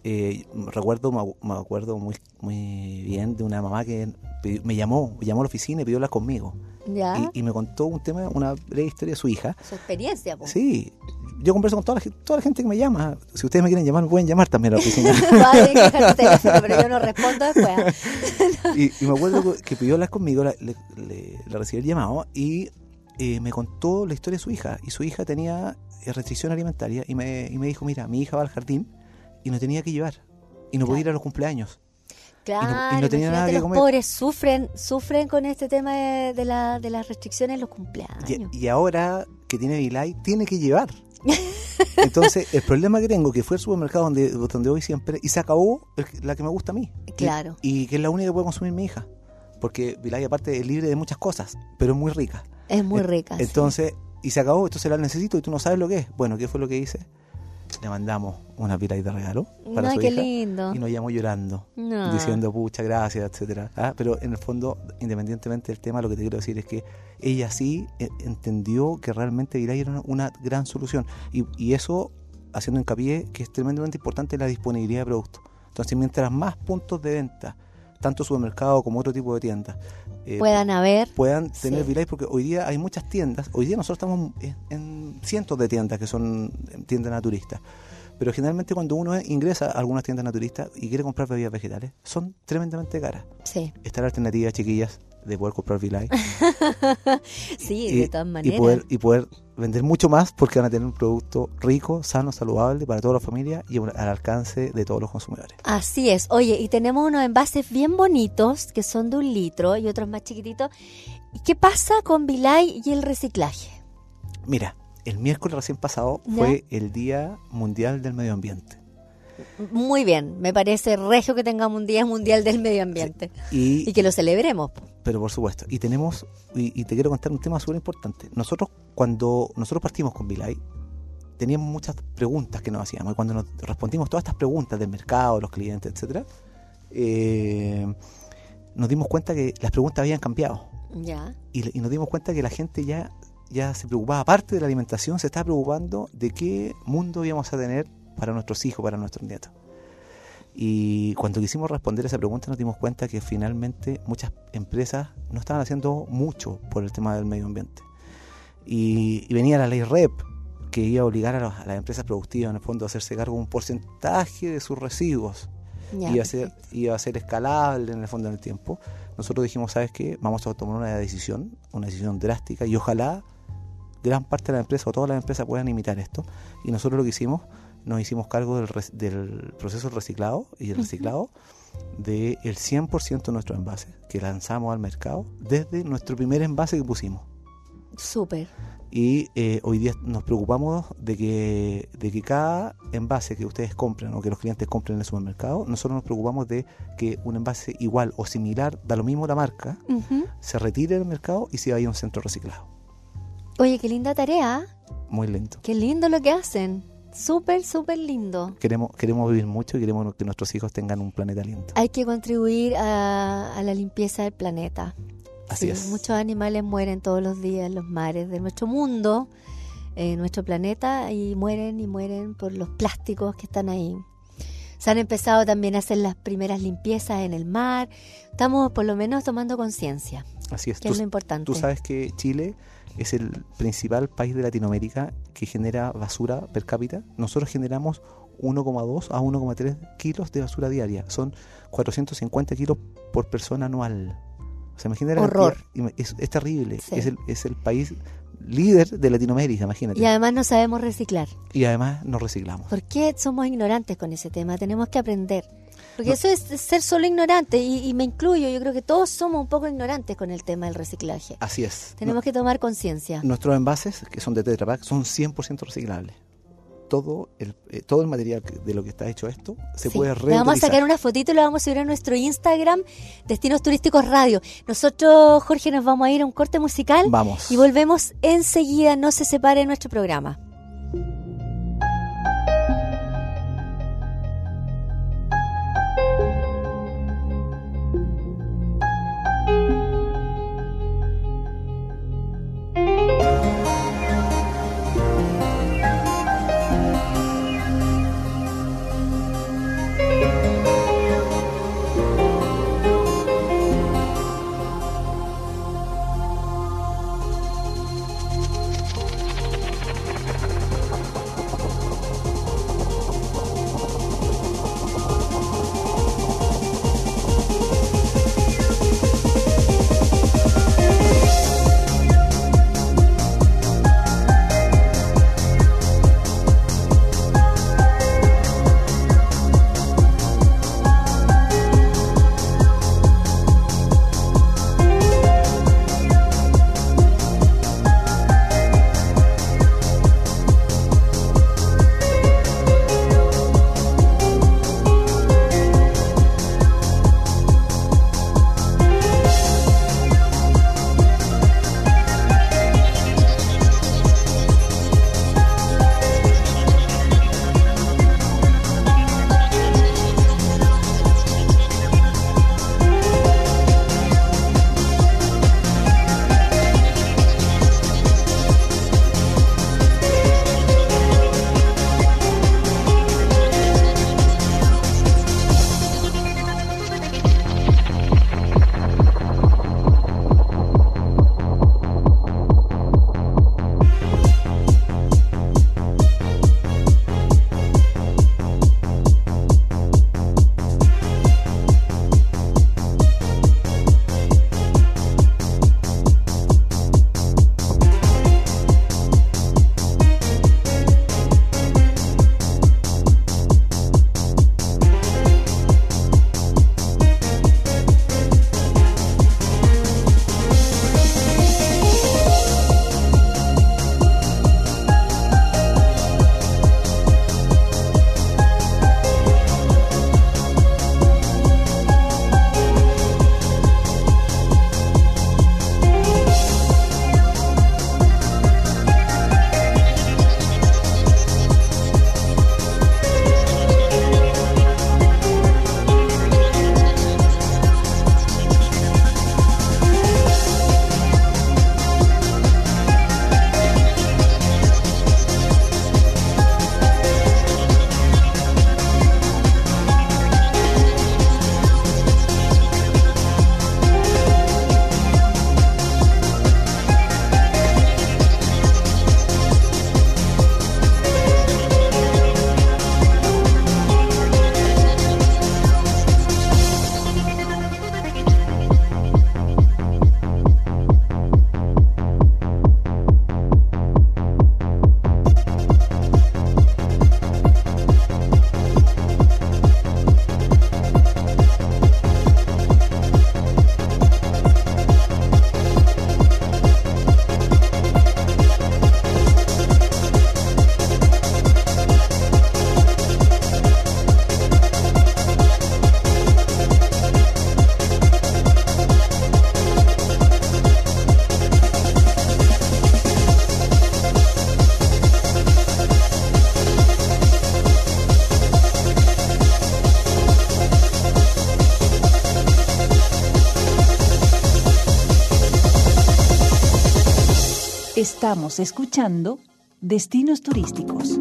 Me acuerdo muy bien de una mamá que me llamó a la oficina y pidió hablar conmigo. ¿Ya? Y me contó una breve historia de su hija. Su experiencia, po. Sí, yo converso con toda la gente que me llama. Si ustedes me quieren llamar, me pueden llamar también a la oficina. Va a tener que dejar tu teléfono, pero yo no respondo después. y me acuerdo que pidió hablar conmigo, le recibí el llamado y me contó la historia de su hija. Y su hija tenía restricción alimentaria y me dijo, mira, mi hija va al jardín y no tenía que llevar. Y no podía ir a los cumpleaños. Claro, y no tenía nada que los comer. pobres sufren con este tema de las restricciones en los cumpleaños. Y ahora que tiene Vilay, tiene que llevar. Entonces, el problema que tengo, que fue el supermercado donde voy siempre, y se acabó la que me gusta a mí. Claro. Y que es la única que puede consumir mi hija. Porque Vilay, aparte, es libre de muchas cosas, pero es muy rica. Es muy rica. Sí. Entonces, y se acabó, entonces la necesito y tú no sabes lo que es. Bueno, ¿qué fue lo que hice? Le mandamos una Vilay de regalo para Ay, su qué hija. lindo. Y nos llamó llorando, No. diciendo, pucha, gracias, etcétera. Pero en el fondo, independientemente del tema, lo que te quiero decir es que ella sí entendió que realmente Vilay era una gran solución. Y eso, haciendo hincapié, que es tremendamente importante la disponibilidad de productos. Entonces, mientras más puntos de venta tanto supermercados como otro tipo de tiendas puedan tener Sí. V-Live, porque hoy día hay muchas tiendas. Hoy día nosotros estamos en cientos de tiendas que son tiendas naturistas, pero generalmente cuando uno ingresa a algunas tiendas naturistas y quiere comprar bebidas vegetales, son tremendamente caras. Sí, Está la alternativa, chiquillas, de poder comprar V-Live sí, de todas maneras. y poder vender mucho más, porque van a tener un producto rico, sano, saludable para toda la familia y al alcance de todos los consumidores. Así es. Oye, y tenemos unos envases bien bonitos que son de 1 litro y otros más chiquititos. ¿Y qué pasa con V-Live y el reciclaje? Mira, el miércoles recién pasado ¿Ya? fue el Día Mundial del Medio Ambiente. Muy bien, me parece regio que tengamos un Día Mundial del Medio Ambiente y que lo celebremos. Pero por supuesto, y tenemos, y te quiero contar un tema súper importante. Cuando nosotros partimos con V-Live, teníamos muchas preguntas que nos hacíamos, y cuando nos respondimos todas estas preguntas del mercado, de los clientes, etcétera, nos dimos cuenta que las preguntas habían cambiado, Ya. y nos dimos cuenta que la gente ya se preocupaba, aparte de la alimentación, se estaba preocupando de qué mundo íbamos a tener para nuestros hijos, para nuestros nietos. Y cuando quisimos responder esa pregunta nos dimos cuenta que finalmente muchas empresas no estaban haciendo mucho por el tema del medio ambiente. Y venía la ley REP, que iba a obligar a las empresas productivas, en el fondo, a hacerse cargo de un porcentaje de sus residuos. Ya, Iba a ser escalable en el fondo en el tiempo. Nosotros dijimos, ¿sabes qué? Vamos a tomar una decisión drástica, y ojalá gran parte de la empresa o todas las empresas puedan imitar esto. Y nosotros lo que hicimos, nos hicimos cargo del proceso del reciclado y el reciclado del 100% de nuestros envases que lanzamos al mercado desde nuestro primer envase que pusimos. súper. Y hoy día nos preocupamos de que cada envase que ustedes compren o que los clientes compren en el supermercado, nosotros nos preocupamos de que un envase igual o similar, da lo mismo la marca, Ujú. se retire del mercado y se vaya a un centro reciclado. Oye, qué linda tarea. Muy lento. Qué lindo lo que hacen. Súper, súper lindo. Queremos vivir mucho y queremos que nuestros hijos tengan un planeta lindo. Hay que contribuir a la limpieza del planeta. Así Sí, es. muchos animales mueren todos los días en los mares de nuestro mundo, nuestro planeta, y mueren por los plásticos que están ahí. Se han empezado también a hacer las primeras limpiezas en el mar. Estamos por lo menos tomando conciencia, Así es. que es lo importante. Tú sabes que Chile es el principal país de Latinoamérica que genera basura per cápita. Nosotros generamos 1,2 a 1,3 kilos de basura diaria. Son 450 kilos por persona anual. O sea, imagínate la Horror. cantidad. Es terrible. Sí. Es el país líder de Latinoamérica, imagínate. Y además no sabemos reciclar. Y además nos reciclamos. ¿Por qué somos ignorantes con ese tema? Tenemos que aprender. Porque eso es ser solo ignorante, y me incluyo. Yo creo que todos somos un poco ignorantes con el tema del reciclaje. Así es. Tenemos que tomar conciencia. Nuestros envases, que son de Tetra Pak, son 100% reciclables. Todo el material de lo que está hecho esto se Sí. puede Le reutilizar. vamos a sacar una fotito y la vamos a subir a nuestro Instagram, Destinos Turísticos Radio. Nosotros, Jorge, nos vamos a ir a un corte musical. Vamos. Y volvemos enseguida. No se separe de nuestro programa. Estamos escuchando Destinos Turísticos.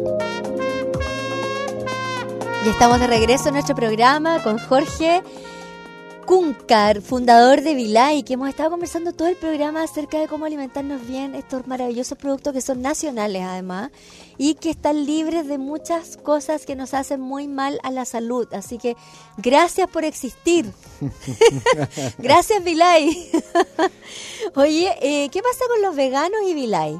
Y estamos de regreso en nuestro programa con Jorge Cúncar, fundador de Vilay, que hemos estado conversando todo el programa acerca de cómo alimentarnos bien, estos maravillosos productos que son nacionales además y que están libres de muchas cosas que nos hacen muy mal a la salud. Así que gracias por existir. Gracias, Vilay. Oye, ¿qué pasa con los veganos y Vilay?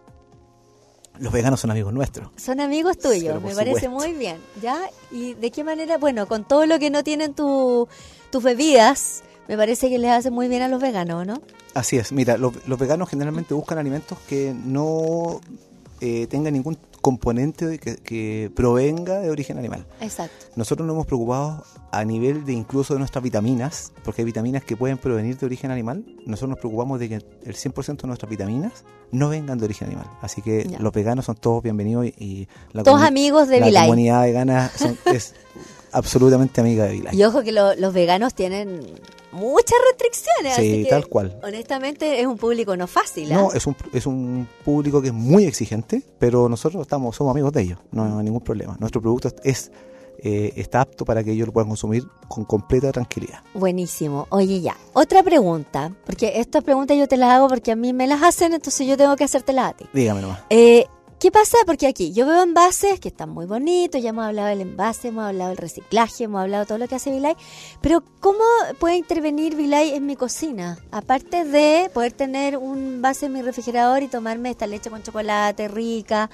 Los veganos son amigos nuestros. Son amigos tuyos, me parece muy bien. ¿Ya? ¿Y de qué manera? Bueno, con todo lo que no tienen tus bebidas, me parece que les hace muy bien a los veganos, ¿no? Así es. Mira, los veganos generalmente buscan alimentos que no tengan ningún componente que provenga de origen animal. Exacto. Nosotros nos hemos preocupado a nivel de incluso de nuestras vitaminas, porque hay vitaminas que pueden provenir de origen animal. Nosotros nos preocupamos de que el 100% de nuestras vitaminas no vengan de origen animal. Así que los veganos son todos bienvenidos y todos amigos de Vilay. La comunidad vegana es absolutamente amiga de Vilay. Y ojo que los veganos tienen muchas restricciones. Sí, así que, tal cual. Honestamente es un público no fácil. No, es un público que es muy exigente, pero nosotros somos amigos de ellos, no hay ningún problema. Nuestro producto está apto para que ellos lo puedan consumir con completa tranquilidad. Buenísimo. Oye, ya, otra pregunta, porque estas preguntas yo te las hago porque a mí me las hacen, entonces yo tengo que hacértelas a ti. Dígame nomás. ¿Qué pasa? Porque aquí yo veo envases que están muy bonitos, ya hemos hablado del envase, hemos hablado del reciclaje, hemos hablado de todo lo que hace Vilay, pero ¿cómo puede intervenir Vilay en mi cocina? Aparte de poder tener un envase en mi refrigerador y tomarme esta leche con chocolate rica,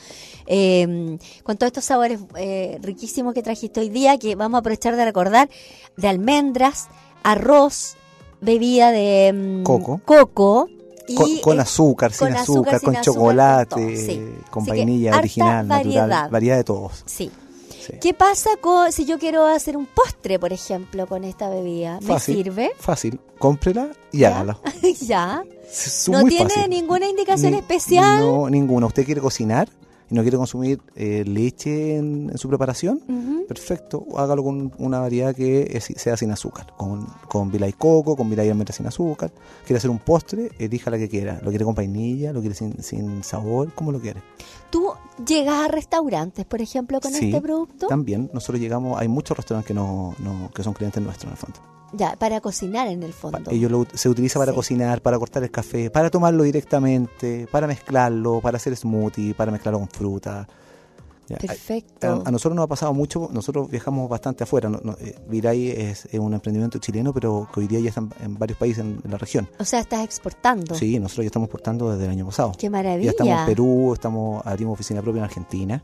con todos estos sabores riquísimos que trajiste hoy día, que vamos a aprovechar de recordar, de almendras, arroz, bebida de coco. Con azúcar, sin azúcar, con chocolate, con vainilla original, natural, variedad de todos. Sí. ¿Qué pasa si yo quiero hacer un postre, por ejemplo, con esta bebida? ¿Me sirve? Fácil, cómprela y hágala. Ya. ¿No tiene ninguna indicación especial? No, ninguna. ¿Usted quiere cocinar y no quiere consumir leche en su preparación? Perfecto, hágalo con una variedad que sea sin azúcar, con Vilay Coco, con Vilay Almendra sin azúcar. Quiere hacer un postre, elija la que quiera. ¿Lo quiere con vainilla? ¿Lo quiere sin sabor? ¿Cómo lo quiere? ¿Tú llegas a restaurantes, por ejemplo, con este producto? También. Nosotros llegamos, hay muchos restaurantes que son clientes nuestros en el fondo. Ya, para cocinar en el fondo. Se utiliza para cocinar, para cortar el café, para tomarlo directamente, para mezclarlo, para hacer smoothie, para mezclarlo con fruta. Ya. Perfecto. A nosotros nos ha pasado mucho, nosotros viajamos bastante afuera. Vilay es un emprendimiento chileno, pero que hoy día ya está en varios países en la región. O sea, ¿estás exportando? Sí, nosotros ya estamos exportando desde el año pasado. ¡Qué maravilla! Ya estamos en Perú, abrimos oficina propia en Argentina.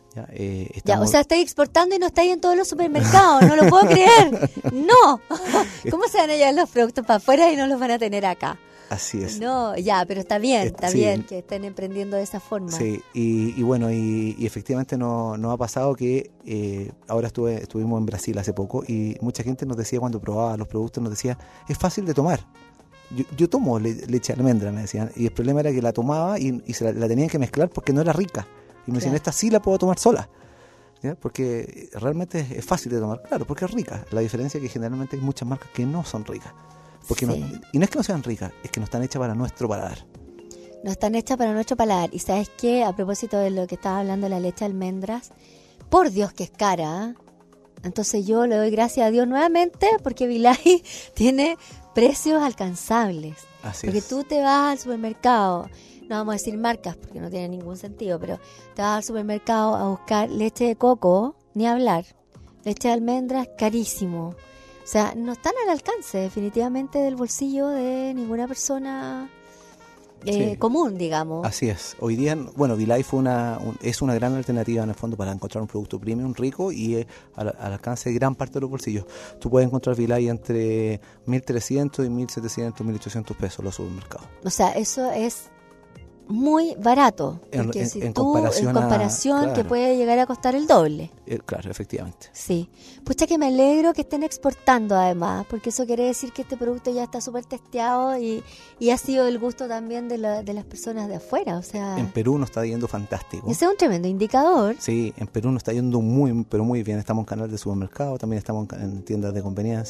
O sea, estáis exportando y no estáis en todos los supermercados, no lo puedo creer. No. ¿Cómo se van a llevar los productos para afuera y no los van a tener acá? Así es. No, pero está bien que estén emprendiendo de esa forma. Sí, y bueno, y efectivamente nos ha pasado que ahora estuvimos en Brasil hace poco y mucha gente nos decía cuando probaba los productos, nos decía, es fácil de tomar. Yo tomo leche de almendra, me decían, y el problema era que la tomaba y la tenían que mezclar porque no era rica. Y me decían, esta sí la puedo tomar sola. ¿Ya? Porque realmente es fácil de tomar, claro, porque es rica. La diferencia es que generalmente hay muchas marcas que no son ricas. Y no es que no sean ricas, es que no están hechas para nuestro paladar. No están hechas para nuestro paladar. Y ¿sabes qué? A propósito de lo que estaba hablando de la leche de almendras, por Dios que es cara. Entonces yo le doy gracias a Dios nuevamente porque Vilay tiene precios alcanzables. Así porque es. tú te vas al supermercado, no vamos a decir marcas porque no tiene ningún sentido, pero te vas al supermercado a buscar leche de coco, ni hablar. Leche de almendras, carísimo. O sea, no están al alcance definitivamente del bolsillo de ninguna persona común, digamos. Así es. Hoy día, Vilay es una gran alternativa en el fondo para encontrar un producto premium rico y al alcance de gran parte de los bolsillos. Tú puedes encontrar Vilay entre 1.300 y 1.700, 1.800 pesos en los supermercados. O sea, eso es muy barato. Porque en comparación claro, que puede llegar a costar el doble. Claro, efectivamente. Sí. Pucha que me alegro que estén exportando además, porque eso quiere decir que este producto ya está súper testeado y ha sido del gusto también de las personas de afuera. O sea, en Perú nos está yendo fantástico. Ese es un tremendo indicador. Sí, en Perú nos está yendo muy, pero muy bien. Estamos en canal de supermercado, también estamos en tiendas de conveniencia.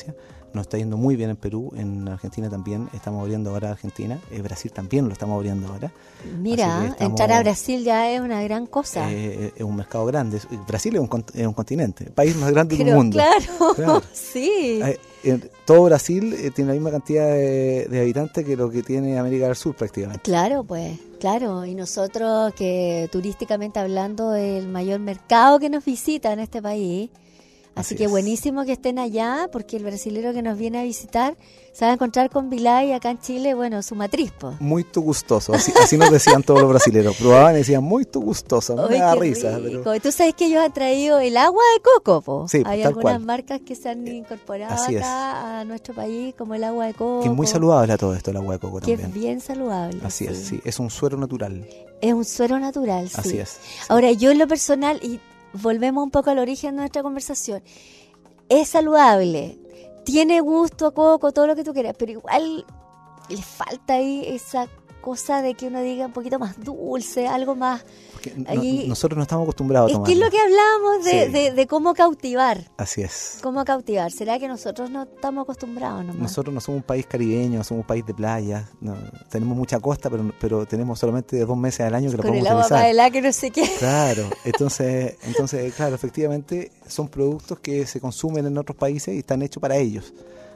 nos está yendo muy bien en Perú, en Argentina también, estamos abriendo ahora Argentina, Brasil también lo estamos abriendo ahora. Mira, entrar a Brasil ya es una gran cosa. Es un mercado grande, Brasil es un continente, el país más grande del mundo. Claro, sí. Todo Brasil tiene la misma cantidad de habitantes que lo que tiene América del Sur prácticamente. Claro, pues, claro, y nosotros que turísticamente hablando el mayor mercado que nos visita en este país. Así que buenísimo que estén allá, porque el brasilero que nos viene a visitar se va a encontrar con Vilay acá en Chile, bueno, su matriz, po. Muy gustoso, así nos decían todos los brasileros. Probaban y decían, muy gustoso, me da risa. Pero... Tú sabes que ellos han traído el agua de coco, po. Sí, hay tal algunas cual. Marcas que se han incorporado acá a nuestro país, como el agua de coco. Que es muy saludable a todo esto, el agua de coco que también. Que es bien saludable. Así es, sí, es un suero natural. Es un suero natural, sí. Así es. Sí. Ahora, yo en lo personal, y volvemos un poco al origen de nuestra conversación, es saludable, tiene gusto a coco, todo lo que tú quieras, pero igual le falta ahí esa cosa de que uno diga un poquito más dulce, algo más... nosotros no estamos acostumbrados a tomar. Es que es lo que hablábamos de cómo cautivar. Así es. Cómo cautivar. ¿Será que nosotros no estamos acostumbrados nomás? Nosotros no somos un país caribeño, somos un país de playa. No, tenemos mucha costa, pero tenemos solamente 2 meses al año que lo podemos utilizar. Con el agua para helada que no sé qué. Claro. Entonces, claro, efectivamente son productos que se consumen en otros países y están hechos para ellos.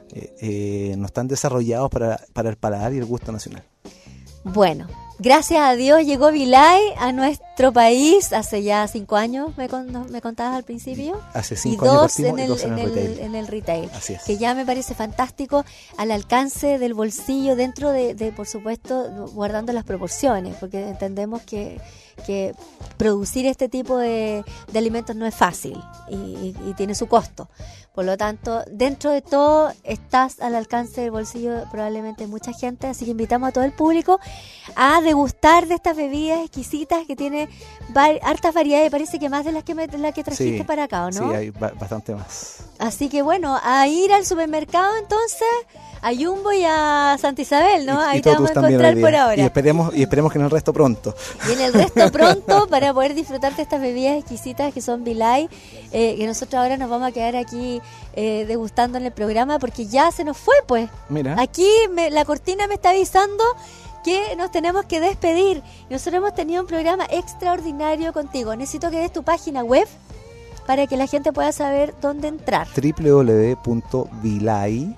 No están desarrollados para el paladar y el gusto nacional. Bueno, gracias a Dios llegó Vilay a nuestro país hace ya 5 años, me contabas al principio. Hace 5 años partimos y 2 en el retail. Así es. Que ya me parece fantástico, al alcance del bolsillo, dentro de por supuesto, guardando las proporciones, porque entendemos que producir este tipo de alimentos no es fácil y tiene su costo. Por lo tanto, dentro de todo, estás al alcance del bolsillo probablemente de mucha gente, así que invitamos a todo el público a degustar de estas bebidas exquisitas que tiene hartas variedades, parece que más de las que trajiste para acá, ¿o no? Sí, hay bastante más. Así que bueno, a ir al supermercado entonces, a Jumbo y a Santa Isabel, ¿no? Ahí te vamos a encontrar por ahora. Y esperemos que en el resto pronto. Y en el resto pronto, para poder disfrutar de estas bebidas exquisitas que son Vilay, que nosotros ahora nos vamos a quedar aquí degustando en el programa, porque ya se nos fue, pues. Mira. Aquí la cortina me está avisando que nos tenemos que despedir. Nosotros hemos tenido un programa extraordinario contigo. Necesito que des tu página web para que la gente pueda saber dónde entrar. www.vilay.cl.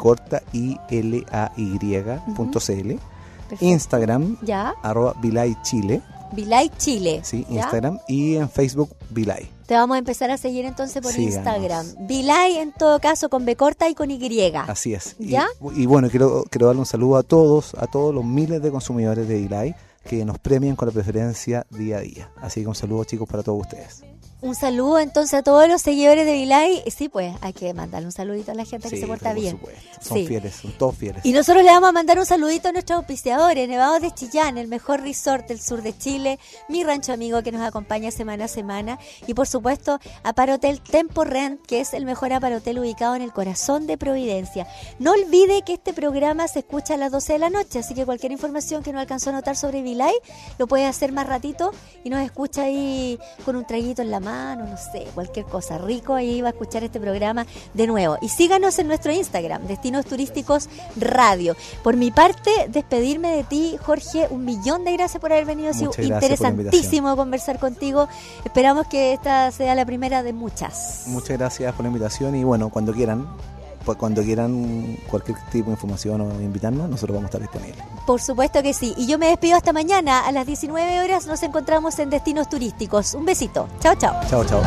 Instagram, ya. @VilayChile. Vilay Chile. Sí, ¿ya? Instagram. Y en Facebook, Vilay. Te vamos a empezar a seguir entonces por Síganos. Instagram. Vilay, en todo caso, con B corta y con Y. Así es. ¿Ya? Y bueno, quiero darle un saludo a todos los miles de consumidores de Vilay que nos premian con la preferencia día a día. Así que un saludo, chicos, para todos ustedes. Un saludo entonces a todos los seguidores de Vilay. Sí, pues hay que mandarle un saludito a la gente que se porta bien. Por supuesto. Son fieles, son todos fieles. Y nosotros le vamos a mandar un saludito a nuestros auspiciadores, Nevados de Chillán, el mejor resort del sur de Chile, mi rancho amigo que nos acompaña semana a semana, y por supuesto a Parotel Tempo Rent, que es el mejor aparotel ubicado en el corazón de Providencia. No olvide que este programa se escucha a las 12 de la noche, así que cualquier información que no alcanzó a notar sobre Vilay lo puede hacer más ratito y nos escucha ahí con un traguito en la mano, no sé, cualquier cosa rico, ahí va a escuchar este programa de nuevo. Y síganos en nuestro Instagram, Destinos Turísticos Radio. Por mi parte, despedirme de ti, Jorge, 1.000.000 de gracias por haber venido. Ha sido interesantísimo conversar contigo. Esperamos que esta sea la primera de muchas. Muchas gracias por la invitación y bueno, cuando quieran cualquier tipo de información o invitarnos, nosotros vamos a estar disponibles. Por supuesto que sí. Y yo me despido hasta mañana. A las 19 horas nos encontramos en Destinos Turísticos. Un besito. Chao, chao. Chao, chao.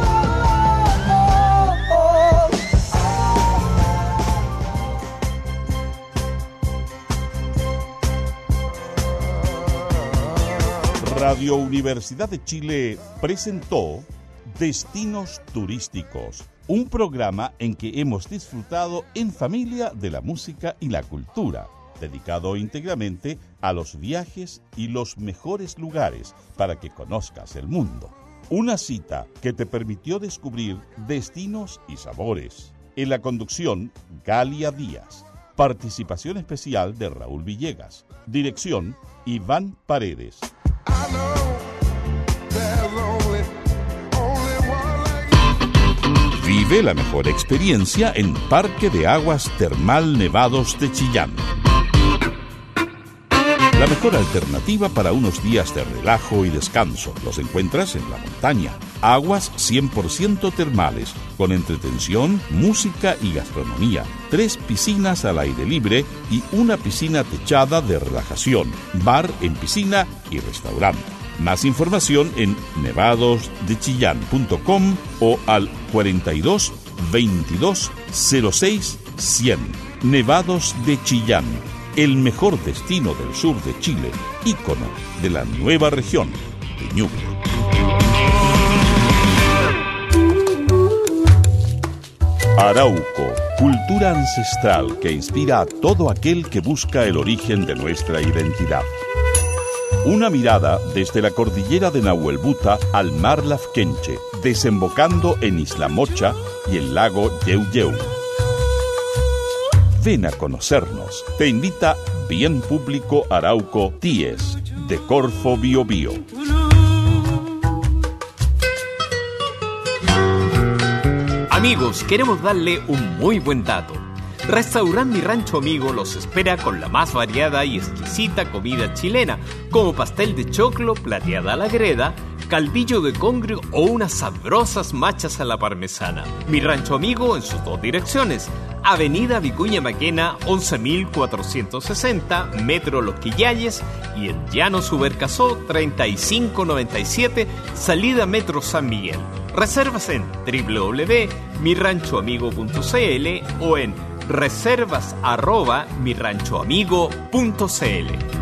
Radio Universidad de Chile presentó Destinos Turísticos, un programa en que hemos disfrutado en familia de la música y la cultura, dedicado íntegramente a los viajes y los mejores lugares para que conozcas el mundo. Una cita que te permitió descubrir destinos y sabores. En la conducción, Galia Díaz. Participación especial de Raúl Villegas. Dirección, Iván Paredes. Vive la mejor experiencia en Parque de Aguas Termal Nevados de Chillán. La mejor alternativa para unos días de relajo y descanso. Los encuentras en la montaña. Aguas 100% termales, con entretención, música y gastronomía. 3 piscinas al aire libre y una piscina techada de relajación, bar en piscina y restaurante. Más información en nevadosdechillán.com o al 42 22 06 100. Nevados de Chillán, el mejor destino del sur de Chile, ícono de la nueva región de Ñuble. Arauco, cultura ancestral que inspira a todo aquel que busca el origen de nuestra identidad. Una mirada desde la cordillera de Nahuelbuta al mar Lafkenche, desembocando en Isla Mocha y el lago Yeuyeu. Ven a conocernos. Te invita Bien Público Arauco TIES, de Corfo Biobío. Amigos, queremos darle un muy buen dato. Restaurant Mi Rancho Amigo los espera con la más variada y exquisita comida chilena, como pastel de choclo, plateada a la greda, calvillo de congrio o unas sabrosas machas a la parmesana. Mi Rancho Amigo en sus 2 direcciones: Avenida Vicuña Maquena 11.460, Metro Los Quillayes, y en Llano Subercasó 3597, salida Metro San Miguel. Reservas en www.miranchoamigo.cl o en reservas@miranchoamigo.cl.